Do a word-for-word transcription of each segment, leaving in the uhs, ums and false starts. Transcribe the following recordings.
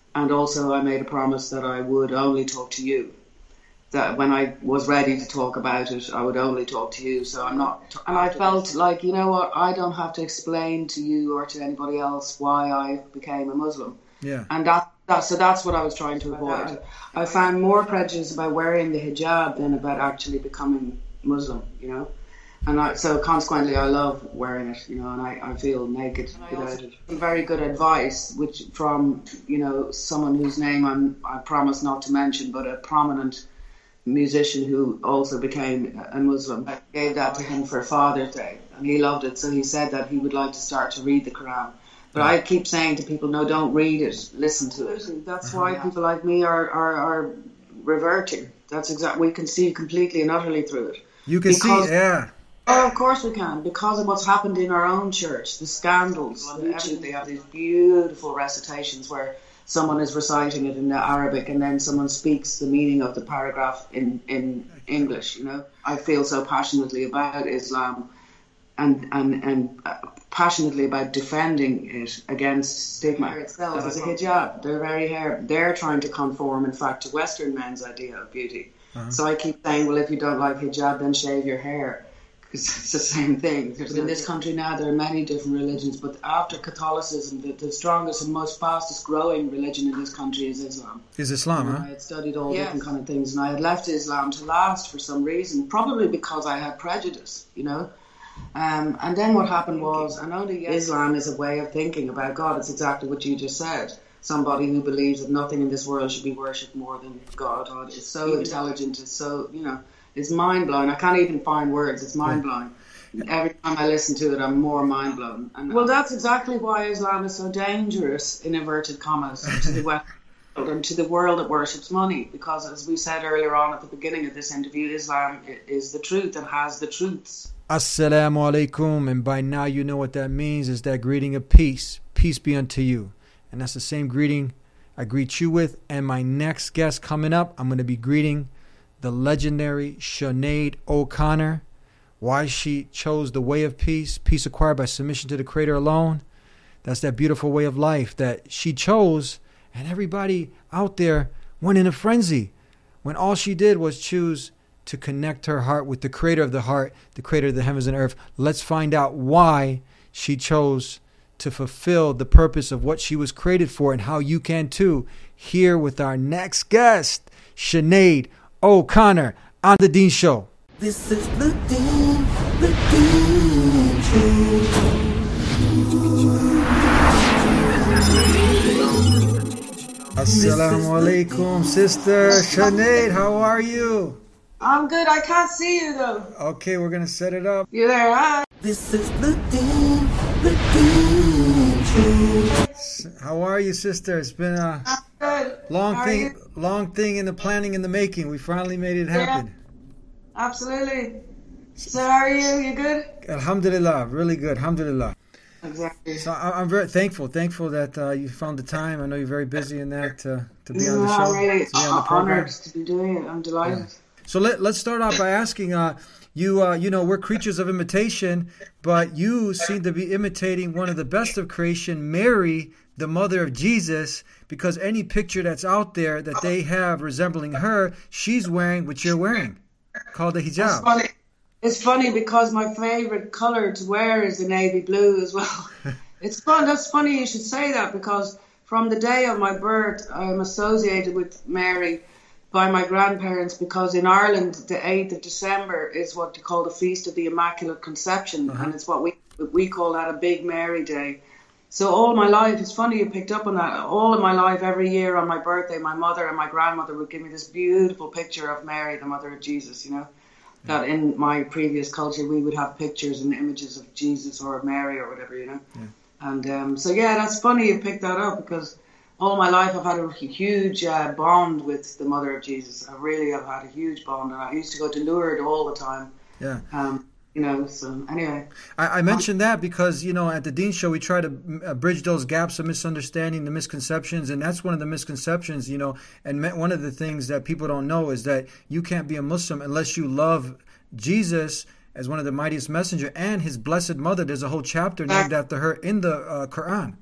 and also I made a promise that I would only talk to you. That when I was ready to talk about it, I would only talk to you. So I'm not, and I felt like, you know what, I don't have to explain to you or to anybody else why I became a Muslim. Yeah. And that, that so that's what I was trying to avoid. I found more prejudice about wearing the hijab than about actually becoming Muslim, you know. And I, so consequently, I love wearing it, you know, and I, I feel naked without it. Very good advice, which from, you know, someone whose name I'm, I promise not to mention, but a prominent musician who also became a Muslim. I gave that to him for Father's Day, and he loved it. So he said that he would like to start to read the Quran. But I keep saying to people, no, don't read it, listen to it. That's why people like me are, are, are reverting. That's exactly, we can see completely and utterly through it. You can because, see, yeah. Oh, of course we can, because of what's happened in our own church, the scandals. They have these beautiful recitations where someone is reciting it in Arabic and then someone speaks the meaning of the paragraph in, in English, you know. I feel so passionately about Islam and and, and passionately about defending it against stigma itself as a hijab. They're very hair. They're trying to conform, in fact, to Western men's idea of beauty. Uh-huh. So I keep saying, well, if you don't like hijab, then shave your hair. Because it's the same thing. But in this country now, there are many different religions, but after Catholicism, the, the strongest and most fastest growing religion in this country is Islam. Is Islam, and huh? I had studied all yes. different kind of things, and I had left Islam to last for some reason, probably because I had prejudice, you know. Um, and then what happened was, and only Islam is a way of thinking about God. It's exactly what you just said. Somebody who believes that nothing in this world should be worshipped more than God. God is so intelligent, it's so, you know, it's mind-blowing. I can't even find words. It's mind-blowing. Every time I listen to it, I'm more mind-blown. And well, that's exactly why Islam is so dangerous, in inverted commas, to the West and to the world that worships money. Because, as we said earlier on at the beginning of this interview, Islam is the truth and has the truths. Assalamu alaikum. And by now you know what that means. Is that greeting of peace. Peace be unto you. And that's the same greeting I greet you with. And my next guest coming up, I'm going to be greeting the legendary Sinead O'Connor. Why she chose the way of peace, peace acquired by submission to the Creator alone. That's that beautiful way of life that she chose, and everybody out there went in a frenzy when all she did was choose to connect her heart with the Creator of the heart, the Creator of the heavens and earth. Let's find out why she chose to fulfill the purpose of what she was created for, and how you can too, here with our next guest, Sinead O'Connor on The Dean Show. This is The Dean, The Dean Show. Assalamu alaikum, sister Sinead. How are you? I'm good. I can't see you though. Okay, we're gonna set it up. You're there, hi. This is The Dean, The Dean Show. How are you, sister? It's been a good. long How thing, long thing in the planning and the making. We finally made it happen. Yeah, absolutely. So how are you? You good? Alhamdulillah, really good. Alhamdulillah. Exactly. So I, I'm very thankful, thankful that uh, you found the time. I know you're very busy in that uh, to be no, on the show, really to be on the program. Honored to be doing it. I'm delighted. Yeah. So let let's start off by asking uh, you. Uh, you know, we're creatures of imitation, but you seem to be imitating one of the best of creation, Mary, the mother of Jesus, because any picture that's out there that they have resembling her, she's wearing what you're wearing, called the hijab. It's funny. It's funny because my favorite color to wear is the navy blue as well. It's fun. That's funny you should say that, because from the day of my birth, I'm associated with Mary by my grandparents, because in Ireland, the eighth of December is what you call the Feast of the Immaculate Conception, uh-huh. and it's what we we call that a Big Mary Day. So all my life, it's funny you picked up on that, all of my life, every year on my birthday, my mother and my grandmother would give me this beautiful picture of Mary, the mother of Jesus, you know. Yeah. That in my previous culture, we would have pictures and images of Jesus or of Mary or whatever, you know. Yeah. And um, so, yeah, that's funny you picked that up, because all my life I've had a huge uh, bond with the mother of Jesus. I really have had a huge bond. And I used to go to Lourdes all the time. Yeah. Um, you know, so anyway. I, I mentioned that because, you know, at the Dean Show, we try to uh, bridge those gaps of misunderstanding, the misconceptions. And that's one of the misconceptions, you know. And one of the things that people don't know is that you can't be a Muslim unless you love Jesus as one of the mightiest messenger and his blessed mother. There's a whole chapter named after her in the uh, Quran.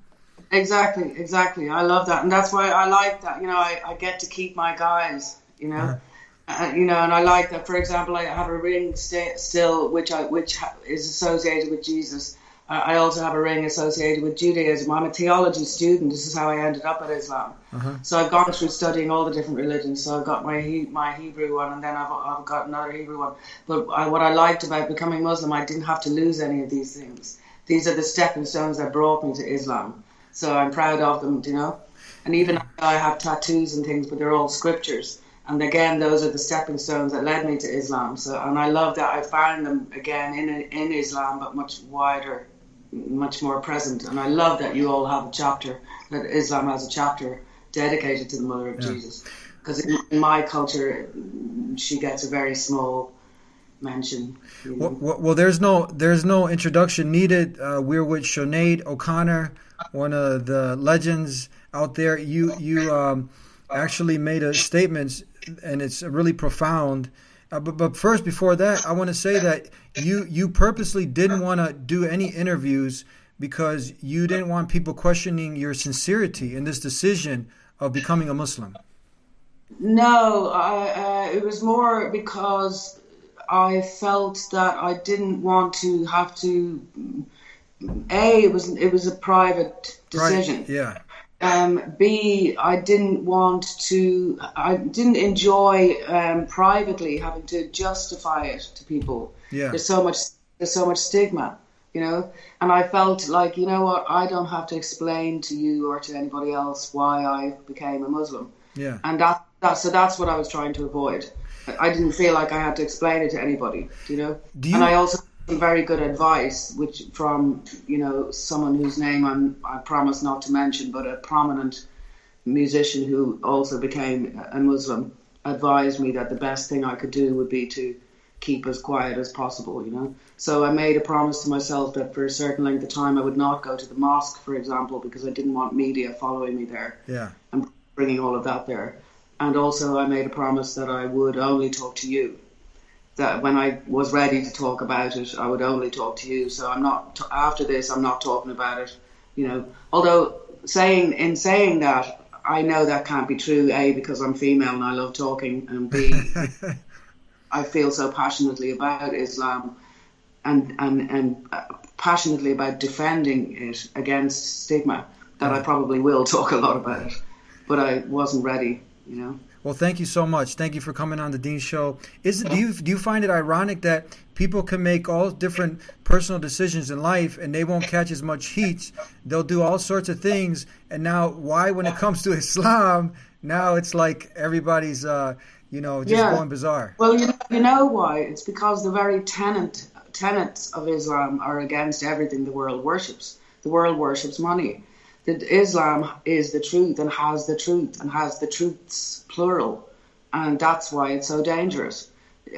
Exactly, exactly. I love that, and that's why I like that. You know, I, I get to keep my guys. You know, Uh-huh. uh, you know, and I like that. For example, I have a ring st- still, which I which ha- is associated with Jesus. I I also have a ring associated with Judaism. I'm a theology student. This is how I ended up at Islam. Uh-huh. So I've gone through studying all the different religions. So I've got my he- my Hebrew one, and then I've I've got another Hebrew one. But I, what I liked about becoming Muslim, I didn't have to lose any of these things. These are the stepping stones that brought me to Islam. So I'm proud of them, you know. And even I have tattoos and things, but they're all scriptures. And again, those are the stepping stones that led me to Islam. So, and I love that I found them again in in Islam, but much wider, much more present. And I love that you all have a chapter, that Islam has a chapter dedicated to the Mother of Yeah. Jesus. Because in, in my culture, she gets a very small mention. You know? Well, well, well, there's no there's no introduction needed. Uh, we're with Sinead O'Connor, one of the legends out there. You you um, actually made a statement, and it's really profound. Uh, but but first, before that, I want to say that you you purposely didn't want to do any interviews because you didn't want people questioning your sincerity in this decision of becoming a Muslim. No, I, uh, it was more because I felt that I didn't want to have to. A, it was it was a private decision. Right? Yeah. Um, B, I didn't want to. I didn't enjoy um, privately having to justify it to people. Yeah. There's so much. There's so much stigma, you know. And I felt like, you know what, I don't have to explain to you or to anybody else why I became a Muslim. Yeah. And that, that so that's what I was trying to avoid. I didn't feel like I had to explain it to anybody, you know. Do you- And I also had very good advice, which from, you know, someone whose name I'm, I promise not to mention, but a prominent musician who also became a Muslim, advised me that the best thing I could do would be to keep as quiet as possible, you know. So I made a promise to myself that for a certain length of time I would not go to the mosque, for example, because I didn't want media following me there Yeah. and bringing all of that there. And also I made a promise that I would only talk to you. That when I was ready to talk about it, I would only talk to you. So I'm not, after this, I'm not talking about it, you know. Although saying, in saying that, I know that can't be true, A, because I'm female and I love talking, and B, I feel so passionately about Islam and, and, and passionately about defending it against stigma that I probably will talk a lot about it. But I wasn't ready, you know. Well, thank you so much. Thank you for coming on the Dean Show. Is it, do you do you find it ironic that people can make all different personal decisions in life and they won't catch as much heat? They'll do all sorts of things, and now why, when it comes to Islam, now it's like everybody's, uh, you know, just Yeah. going bizarre. Well, you know, you know why? It's because the very tenet, tenets of Islam are against everything the world worships. The world worships money. That Islam is the truth and has the truth and has the truths, plural. And that's why it's so dangerous.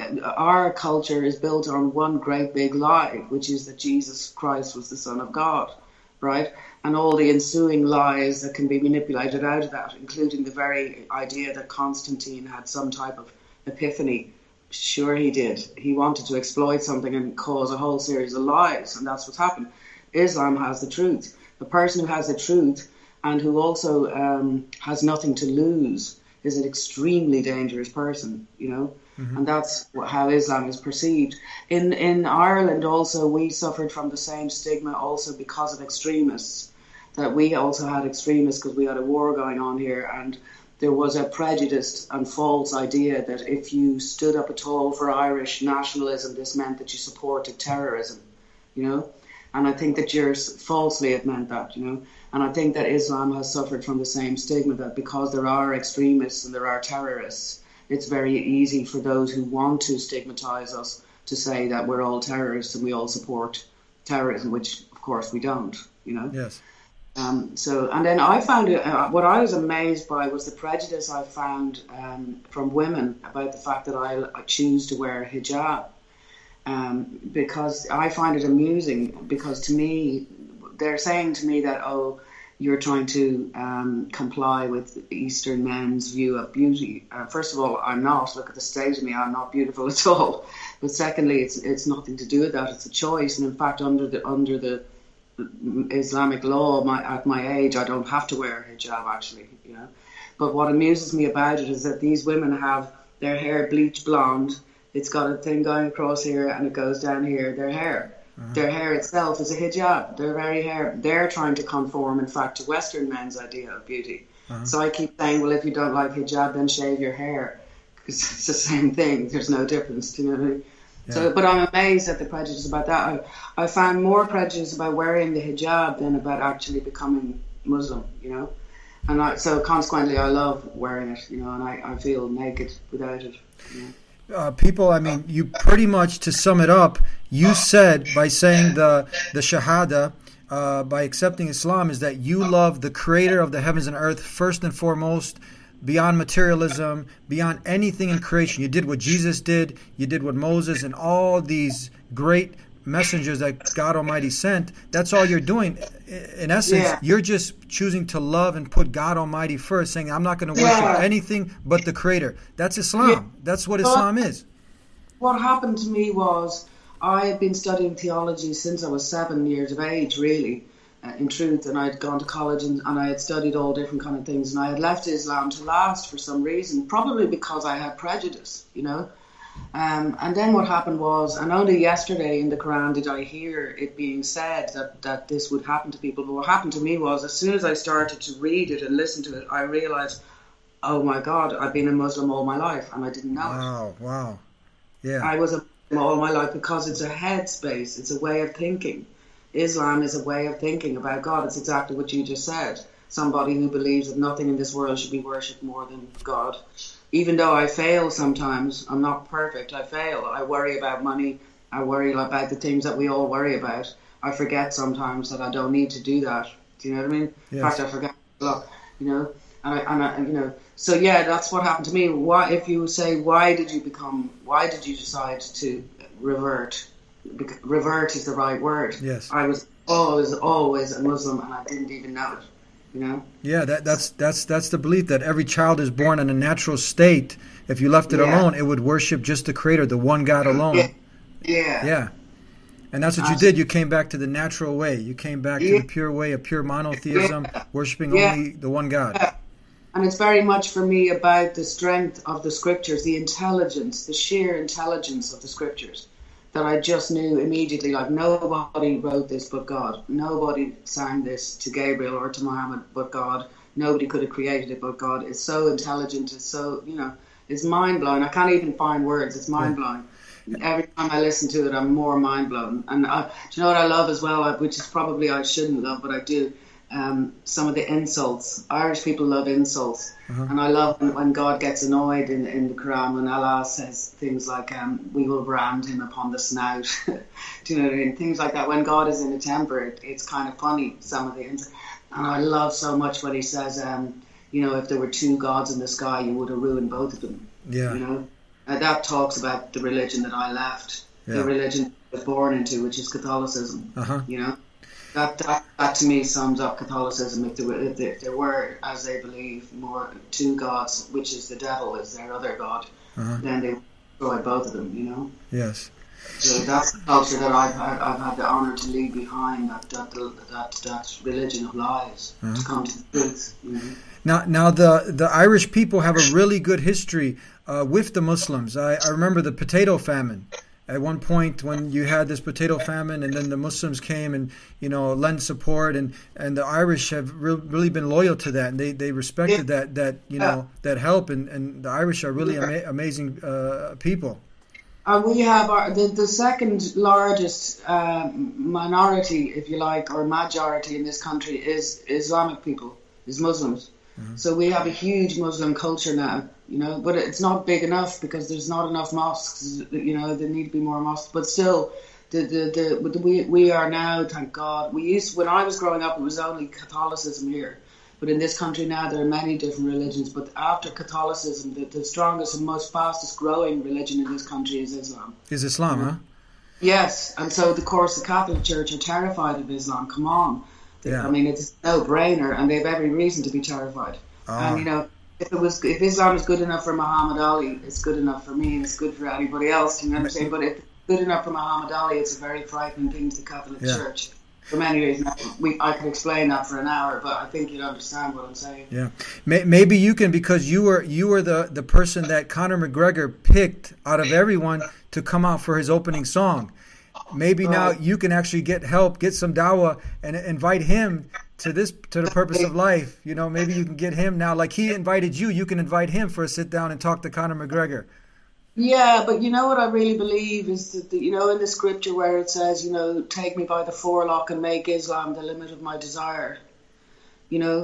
Our culture is built on one great big lie, which is that Jesus Christ was the Son of God, right? And all the ensuing lies that can be manipulated out of that, including the very idea that Constantine had some type of epiphany. Sure he did. He wanted to exploit something and cause a whole series of lies, and that's what's happened. Islam has the truth. The person who has the truth and who also um, has nothing to lose is an extremely dangerous person, you know, mm-hmm. and that's how Islam is perceived. In in Ireland also, we suffered from the same stigma also because of extremists, that we also had extremists because we had a war going on here, and there was a prejudiced and false idea that if you stood up at all for Irish nationalism, this meant that you supported terrorism, you know. And I think that you're falsely it meant that, you know. And I think that Islam has suffered from the same stigma, that because there are extremists and there are terrorists, it's very easy for those who want to stigmatize us to say that we're all terrorists and we all support terrorism, which of course we don't, you know. Yes. Um, so, and then I found it, uh, what I was amazed by was the prejudice I found um, from women about the fact that I, I choose to wear hijab. Um, because I find it amusing, because to me, they're saying to me that, oh, you're trying to um, comply with Eastern men's view of beauty. Uh, first of all, I'm not. Look at the state of me. I'm not beautiful at all. But secondly, it's it's nothing to do with that. It's a choice. And in fact, under the under the Islamic law my, at my age, I don't have to wear a hijab actually, you know. But what amuses me about it is that these women have their hair bleach blonde. It's got a thing going across here and it goes down here. Their hair, uh-huh. their hair itself is a hijab. Their very hair, they're trying to conform, in fact, to Western men's idea of beauty. Uh-huh. So I keep saying, well, if you don't like hijab, then shave your hair, because it's the same thing. There's no difference, do you know what I mean? Yeah. So, but I'm amazed at the prejudice about that. I, I found more prejudice about wearing the hijab than about actually becoming Muslim, you know. And I, so consequently, I love wearing it, you know, and I, I feel naked without it. You know? uh, people, I mean, you pretty much, to sum it up, you said by saying the the Shahada, uh, by accepting Islam, is that you love the Creator of the heavens and earth first and foremost, beyond materialism, beyond anything in creation. You did what Jesus did, you did what Moses and all these great messengers that God Almighty sent. That's all you're doing. In essence, yeah. you're just choosing to love and put God Almighty first, saying, I'm not going to worship yeah. anything but the Creator. That's Islam. Yeah. That's what Islam but is. What happened to me was, I had been studying theology since I was seven years of age, really, uh, in truth, and I had gone to college and, and I had studied all different kind of things, and I had left Islam to last for some reason, probably because I had prejudice, you know. Um, and then what happened was, and only yesterday in the Quran did I hear it being said that, that this would happen to people. But what happened to me was, as soon as I started to read it and listen to it, I realized, oh my God, I've been a Muslim all my life and I didn't know wow, it. Wow, wow. Yeah. I was a Muslim all my life because it's a headspace, it's a way of thinking. Islam is a way of thinking about God. It's exactly what you just said. Somebody who believes that nothing in this world should be worshipped more than God. Even though I fail sometimes, I'm not perfect, I fail. I worry about money, I worry about the things that we all worry about. I forget sometimes that I don't need to do that. Do you know what I mean? Yes. In fact, I forget a lot, you know. And I, and I, you know, so yeah, that's what happened to me. Why, if you say, why did you become, why did you decide to revert? Revert is the right word. Yes. I was always, always a Muslim and I didn't even know it. You know? Yeah, that, that's that's that's the belief that every child is born in a natural state. If you left it yeah. alone, it would worship just the Creator, the one God alone. Yeah. Yeah. yeah. And that's what you did. You came back to the natural way. You came back yeah. to the pure way of pure monotheism, yeah. worshiping yeah. only the one God. Yeah. And it's very much for me about the strength of the Scriptures, the intelligence, the sheer intelligence of the Scriptures. That I just knew immediately, like nobody wrote this but God. Nobody sang this to Gabriel or to Muhammad but God. Nobody could have created it but God. It's so intelligent. It's so, you know, it's mind-blowing. I can't even find words. It's mind-blowing. Every time I listen to it, I'm more mind-blown. And I, do you know what I love as well, which is probably I shouldn't love, but I do? Um, some of the insults. Irish people love insults. Uh-huh. And I love when, when God gets annoyed in, in the Quran, when Allah says things like, um, we will brand him upon the snout. Do you know what I mean? Things like that. When God is in a temper, it, it's kind of funny, some of the insults. And I love so much when he says, um, you know, if there were two gods in the sky, you would have ruined both of them. Yeah. You know? Uh, that talks about the religion that I left, yeah. the religion I was born into, which is Catholicism. Uh-huh. You know? That, that that to me sums up Catholicism. If there, were, if there, if there were, as they believe, more two gods, which is the devil is their other god, uh-huh. then they would destroy both of them, you know? Yes. So that's the culture that I've had, I've had the honour to leave behind, that that, that, that religion of lies, uh-huh. to come to the truth, you know? Now, now the, the Irish people have a really good history uh, with the Muslims. I, I remember the potato famine. At one point when you had this potato famine and then the Muslims came and, you know, lend support and, and the Irish have re- really been loyal to that and they, they respected yeah. that, that, you know, that help and, and the Irish are really ama- amazing uh, people. Uh, we have our, the, the second largest uh, minority, if you like, or majority in this country is Islamic people, is Muslims. Mm-hmm. So we have a huge Muslim culture now, you know, but it's not big enough because there's not enough mosques, you know, there need to be more mosques. But still, the the, the we we are now, thank God. We used when I was growing up, it was only Catholicism here, but in this country now there are many different religions. But after Catholicism, the, the strongest and most fastest growing religion in this country is Islam. Is Islam, mm-hmm. huh? Yes, and so of course the Catholic Church are terrified of Islam. Come on. Yeah. I mean, it's a no-brainer, and they have every reason to be terrified. Oh. And you know, if it was, if Islam is good enough for Muhammad Ali, it's good enough for me, and it's good for anybody else. You know what I'm saying? But if it's good enough for Muhammad Ali, it's a very frightening thing to the Catholic yeah. Church. for many reasons. We, I could explain that for an hour, but I think you'd understand what I'm saying. Yeah, May- maybe you can, because you were you were the, the person that Conor McGregor picked out of everyone to come out for his opening song. Maybe Right. now you can actually get help, get some dawah, and invite him to this to the purpose of life. You know, maybe you can get him now, like he invited you. You can invite him for a sit down and talk to Conor McGregor. Yeah, but you know what I really believe is that, the, you know, in the scripture where it says, you know, take me by the forelock and make Islam the limit of my desire. You know,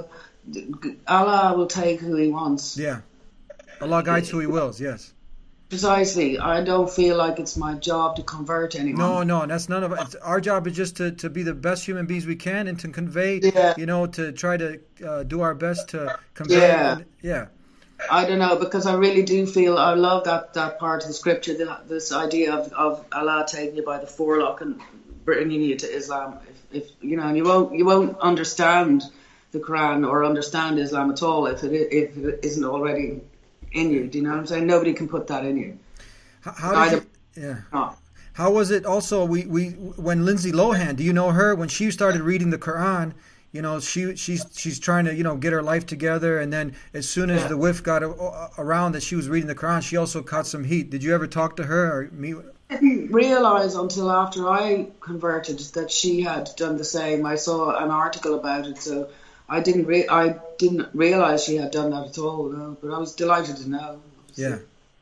Allah will take who he wants. Yeah, Allah guides who He wills. Yes. Precisely. I don't feel like it's my job to convert anyone. No, no, that's none of it. It's, our job is just to, to be the best human beings we can and to convey, Yeah. you know, to try to uh, do our best to convey. Yeah. Yeah. I don't know, because I really do feel, I love that, that part of the scripture, that, this idea of, of Allah taking you by the forelock and bringing you to Islam. If, if you know, and you won't you won't understand the Quran or understand Islam at all if it if it isn't already in you. Do you know what I'm saying? Nobody can put that in you. How, how did you, yeah. Not. How was it also, we, we when Lindsay Lohan, do you know her? When she started reading the Quran, you know, she she's she's trying to, you know, get her life together, and then as soon as Yeah. the whiff got a, around that she was reading the Quran, she also caught some heat. Did you ever talk to her or meet? I didn't realise until after I converted that she had done the same. I saw an article about it, so I didn't re- I didn't realise she had done that at all. No, but I was delighted to know. Yeah.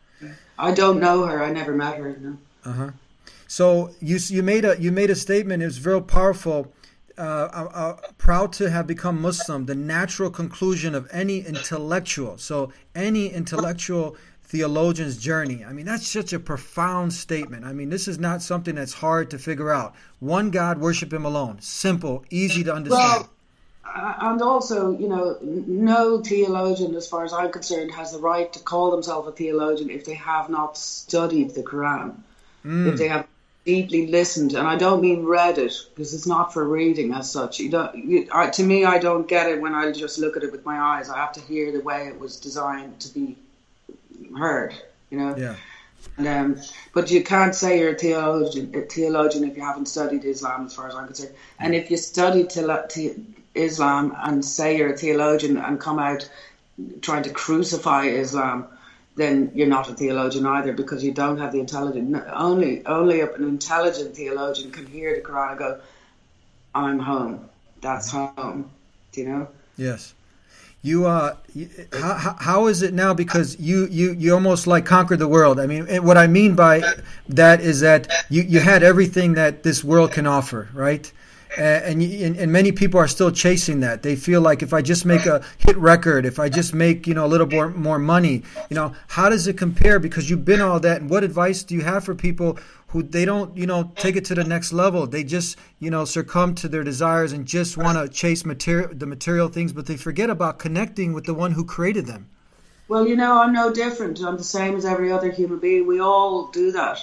I don't know her. I never met her. No. Uh huh. So you you made a you made a statement. It was very powerful. Uh, uh, uh, proud to have become Muslim. The natural conclusion of any intellectual. So any intellectual theologian's journey. I mean, that's such a profound statement. I mean, this is not something that's hard to figure out. One God, worship Him alone. Simple, easy to understand. Well, uh, and also, you know, no theologian, as far as I'm concerned, has the right to call themselves a theologian if they have not studied the Quran, Mm. if they have deeply listened. And I don't mean read it, because it's not for reading as such. You don't. You, I, to me, I don't get it when I just look at it with my eyes. I have to hear the way it was designed to be heard. You know. Yeah. And, um, but you can't say you're a theologian, a theologian if you haven't studied Islam, as far as I'm concerned. And if you study tele- te- Islam and say you're a theologian and come out trying to crucify Islam, then you're not a theologian either, because you don't have the intelligence. No, only, only an intelligent theologian can hear the Quran and go, "I'm home. That's home." Do you know? Yes. You uh, you- how how is it now? Because you you you almost like conquered the world. I mean, and what I mean by that is that you you had everything that this world can offer, right? Uh, and, you, and and many people are still chasing that. They feel like if I just make a hit record, if I just make, you know, a little more more money, you know, how does it compare? Because you've been all that. And what advice do you have for people who they don't, you know, take it to the next level? They just, you know, succumb to their desires and just want to chase material, the material things, but they forget about connecting with the one who created them. Well, you know, I'm no different. I'm the same as every other human being. We all do that.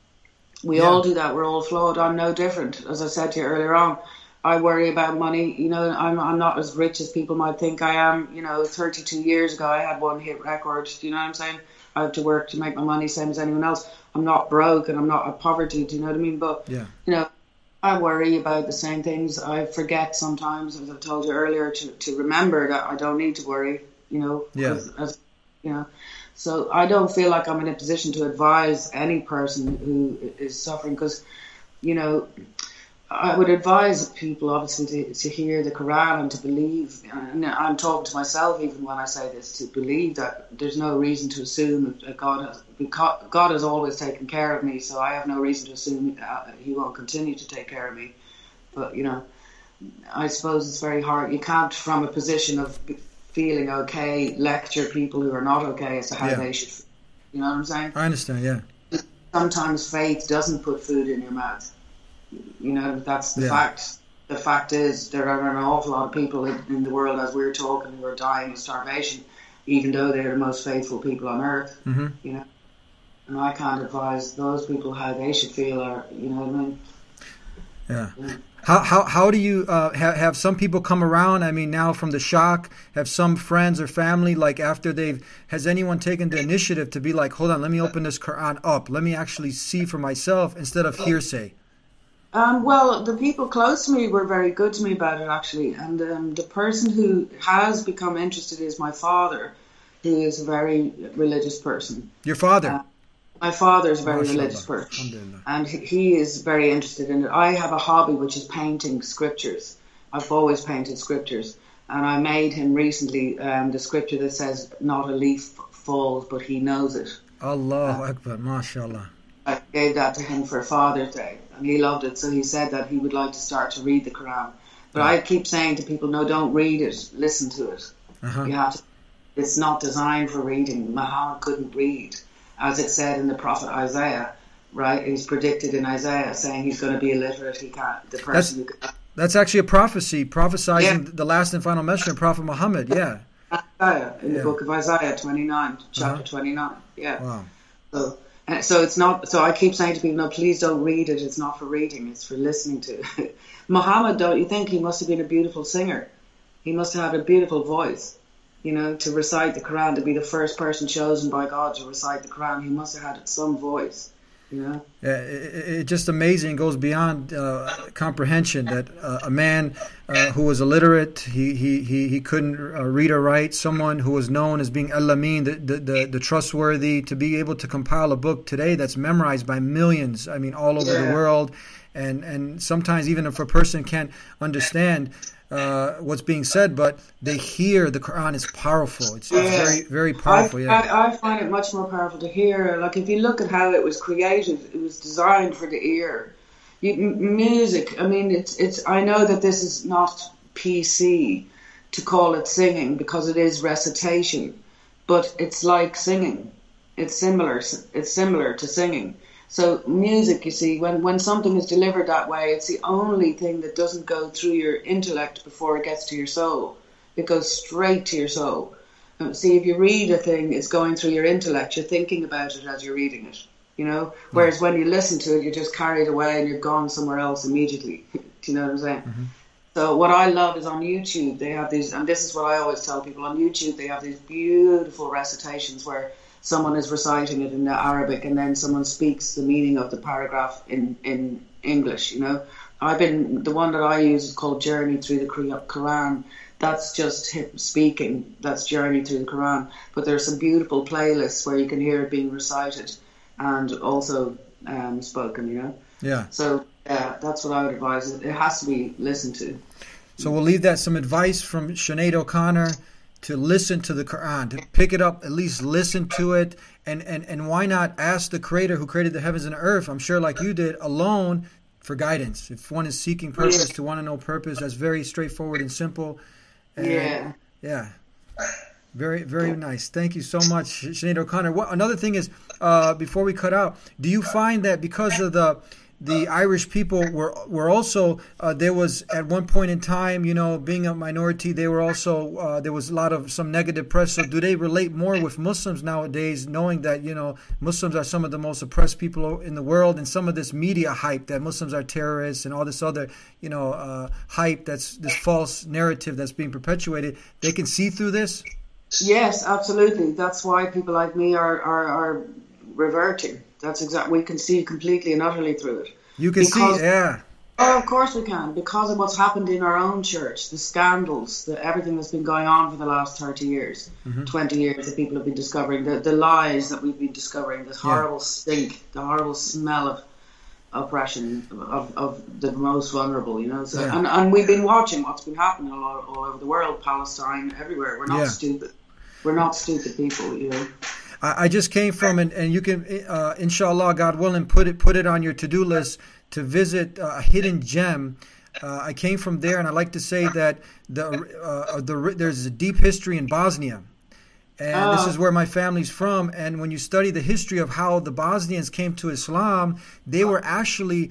We Yeah. all do that. We're all flawed. I'm no different. As I said to you earlier on, I worry about money. You know, I'm I'm not as rich as people might think I am. You know, thirty-two years ago, I had one hit record. Do you know what I'm saying? I have to work to make my money, same as anyone else. I'm not broke and I'm not at poverty. Do you know what I mean? But, Yeah. you know, I worry about the same things. I forget sometimes, as I told you earlier, to, to remember that I don't need to worry, you know. Yeah. As, as, you know. So I don't feel like I'm in a position to advise any person who is suffering, because, you know, I would advise people obviously to, to hear the Quran and to believe, and I'm talking to myself even when I say this, to believe that there's no reason to assume that God has, because God has always taken care of me, so I have no reason to assume uh, He won't continue to take care of me. But, you know, I suppose it's very hard. You can't, from a position of feeling okay, lecture people who are not okay as to how Yeah. they should feel. You know what I'm saying? I understand, yeah. Sometimes faith doesn't put food in your mouth. You know, that's the Yeah. fact. The fact is there are an awful lot of people in, in the world, as we're talking, who are dying of starvation, even though they're the most faithful people on earth. Hmm. You know, and I can't advise those people how they should feel, or, you know what I mean? Yeah. How how how do you uh, have have some people come around? I mean, now from the shock, have some friends or family, like after they've, has anyone taken the initiative to be like, hold on, let me open this Quran up, let me actually see for myself instead of hearsay? Um, well, the people close to me were very good to me about it, actually. And um, the person who has become interested is my father, who is a very religious person. Your father? Uh, my father is a very Mashallah. religious person. And he, he is very interested in it. I have a hobby, which is painting scriptures. I've always painted scriptures. And I made him recently um, the scripture that says, not a leaf falls, but he knows it. Allahu uh, Akbar, mashallah. I gave that to him for Father's Day, and he loved it. So he said that he would like to start to read the Quran. But I keep saying to people, no, don't read it. Listen to it. Uh-huh. You have to. It's not designed for reading. Muhammad couldn't read, as it said in the prophet Isaiah. Right? He's predicted in Isaiah saying he's going to be illiterate. He can't. The person that's, who can, that's actually a prophecy, prophesizing yeah. the last and final messenger, Prophet Muhammad. Yeah. Isaiah, in yeah. the book of Isaiah twenty-nine, chapter uh-huh. twenty-nine. Yeah. Wow. So. And so it's not. So I keep saying to people, no, please don't read it. It's not for reading. It's for listening to. Muhammad, don't you think he must have been a beautiful singer? He must have had a beautiful voice, you know, to recite the Quran, to be the first person chosen by God to recite the Quran. He must have had some voice, you know. Yeah, it, it just amazing. It goes beyond uh, comprehension that uh, a man uh, who was illiterate, he he he, he couldn't uh, read or write. Someone who was known as being al-Amin, the, the the the trustworthy, to be able to compile a book today that's memorized by millions. I mean, all over yeah. the world, and and sometimes even if a person can't understand uh, what's being said, but they hear the Quran is powerful. It's, yeah. it's very very powerful. I, yeah, I, I find it much more powerful to hear. Like if you look at how it was created, it was designed for the ear. You, m- music. I mean, it's it's. I know that this is not P C to call it singing because it is recitation, but it's like singing. It's similar. It's similar to singing. So music, you see, when, when something is delivered that way, it's the only thing that doesn't go through your intellect before it gets to your soul. It goes straight to your soul. See, if you read a thing, it's going through your intellect. You're thinking about it as you're reading it, you know? Whereas when you listen to it, you're just carried away and you're gone somewhere else immediately. Do you know what I'm saying? Mm-hmm. So what I love is on YouTube, they have these, and this is what I always tell people, on YouTube they have these beautiful recitations where someone is reciting it in Arabic and then someone speaks the meaning of the paragraph in, in English, you know. I've been, the one that I use is called Journey Through the Quran. That's just him speaking, that's Journey Through the Quran. But there's some beautiful playlists where you can hear it being recited and also um, spoken, you know. Yeah. So yeah, that's what I would advise. It has to be listened to. So we'll leave that some advice from Sinead O'Connor to listen to the Quran, to pick it up, at least listen to it, and, and, and why not ask the Creator who created the heavens and earth, I'm sure like you did, alone for guidance. If one is seeking purpose, yeah. to want to know purpose, that's very straightforward and simple. And yeah. Yeah. Very, very nice. Thank you so much, Sinead O'Connor. What, another thing is, uh, before we cut out, do you find that because of the the Irish people were were also uh, there was at one point in time, you know, being a minority, they were also uh, there was a lot of some negative press. So do they relate more with Muslims nowadays, knowing that, you know, Muslims are some of the most oppressed people in the world, and some of this media hype that Muslims are terrorists and all this other, you know, uh, hype, that's this false narrative that's being perpetuated, they can see through this? Yes, absolutely. That's why people like me are are, are reverting. That's exactly, we can see completely and utterly through it. You can because, see, yeah. Oh, of course we can, because of what's happened in our own church, the scandals, the, everything that's been going on for the last thirty years, mm-hmm. twenty years that people have been discovering, the, the lies that we've been discovering, this horrible yeah. stink, the horrible smell of oppression of, of the most vulnerable, you know. So, yeah. and, and we've been watching what's been happening all, all over the world, Palestine, everywhere. We're not yeah. stupid. We're not stupid people, you know. I just came from, and, and you can, uh, inshallah, God willing, put it put it on your to-do list to visit a hidden gem. Uh, I came from there, and I like to say that the uh, the there's a deep history in Bosnia, and uh, this is where my family's from. And when you study the history of how the Bosnians came to Islam, they were actually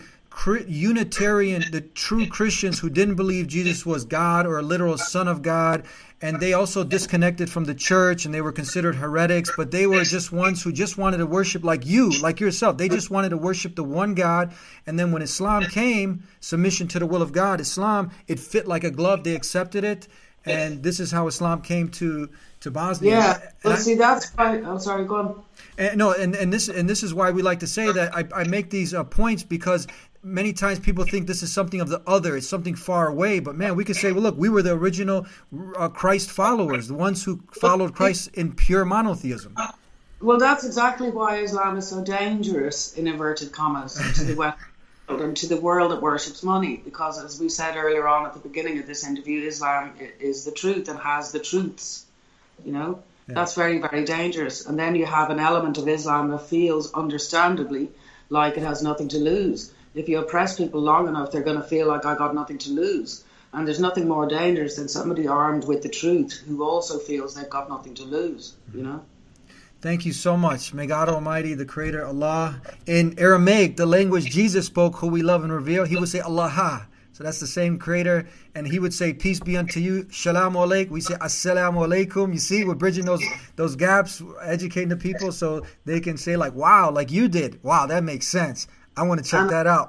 Unitarian, the true Christians who didn't believe Jesus was God or a literal Son of God. And they also disconnected from the church, and they were considered heretics, but they were just ones who just wanted to worship like you, like yourself. They just wanted to worship the one God. And then when Islam came, submission to the will of God, Islam, it fit like a glove. They accepted it. And this is how Islam came to, to Bosnia. Yeah, well, see, that's why, I'm sorry, go on. And, no, and, and this and this is why we like to say that I, I make these uh, points, because many times people think this is something of the other. It's something far away. But man, we could say, well, look, we were the original uh, Christ followers, the ones who followed Christ in pure monotheism. Well, that's exactly why Islam is so dangerous, in inverted commas, to the West and to the world that worships money. Because as we said earlier on at the beginning of this interview, Islam is the truth and has the truths, you know. Yeah. That's very, very dangerous. And then you have an element of Islam that feels, understandably, like it has nothing to lose. If you oppress people long enough, they're going to feel like I got nothing to lose. And there's nothing more dangerous than somebody armed with the truth who also feels they've got nothing to lose, you know? Thank you so much. May God Almighty, the Creator, Allah, in Aramaic, the language Jesus spoke, who we love and revere, he would say Allah. So that's the same Creator. And he would say, peace be unto you. Shalom alaikum. We say, assalamu alaikum. You see, we're bridging those those gaps, educating the people so they can say like, wow, like you did. Wow, that makes sense. I want to check and that out.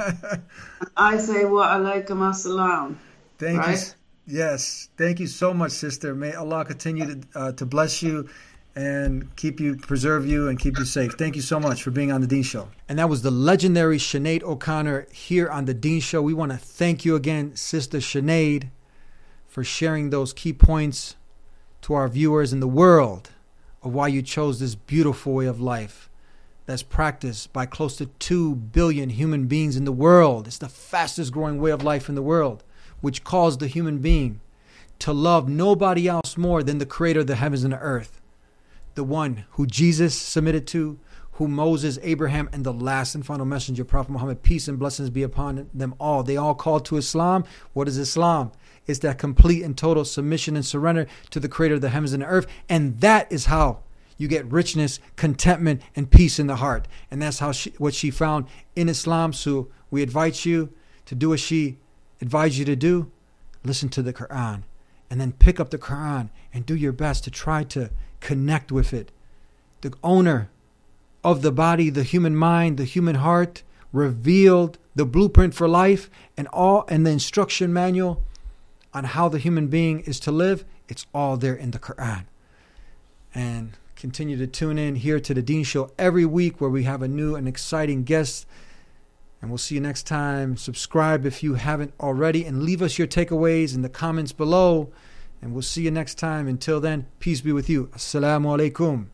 I say, wa alaikum assalam. Thank right? you. Yes. Thank you so much, sister. May Allah continue to, uh, to bless you and keep you, preserve you, and keep you safe. Thank you so much for being on The Dean Show. And that was the legendary Sinead O'Connor here on The Dean Show. We want to thank you again, Sister Sinead, for sharing those key points to our viewers in the world of why you chose this beautiful way of life that's practiced by close to two billion human beings in the world. It's the fastest growing way of life in the world, which calls the human being to love nobody else more than the Creator of the heavens and the earth. The one who Jesus submitted to, who Moses, Abraham, and the last and final messenger, Prophet Muhammad, peace and blessings be upon them all. They all called to Islam. What is Islam? It's that complete and total submission and surrender to the Creator of the heavens and the earth. And that is how you get richness, contentment, and peace in the heart. And that's how she, what she found in Islam. So we invite you to do what she advised you to do. Listen to the Quran. And then pick up the Quran and do your best to try to connect with it. The owner of the body, the human mind, the human heart, revealed the blueprint for life and all, and the instruction manual on how the human being is to live. It's all there in the Quran. And continue to tune in here to The Dean Show every week, where we have a new and exciting guest. And we'll see you next time. Subscribe if you haven't already, and leave us your takeaways in the comments below. And we'll see you next time. Until then, peace be with you. Assalamu alaikum.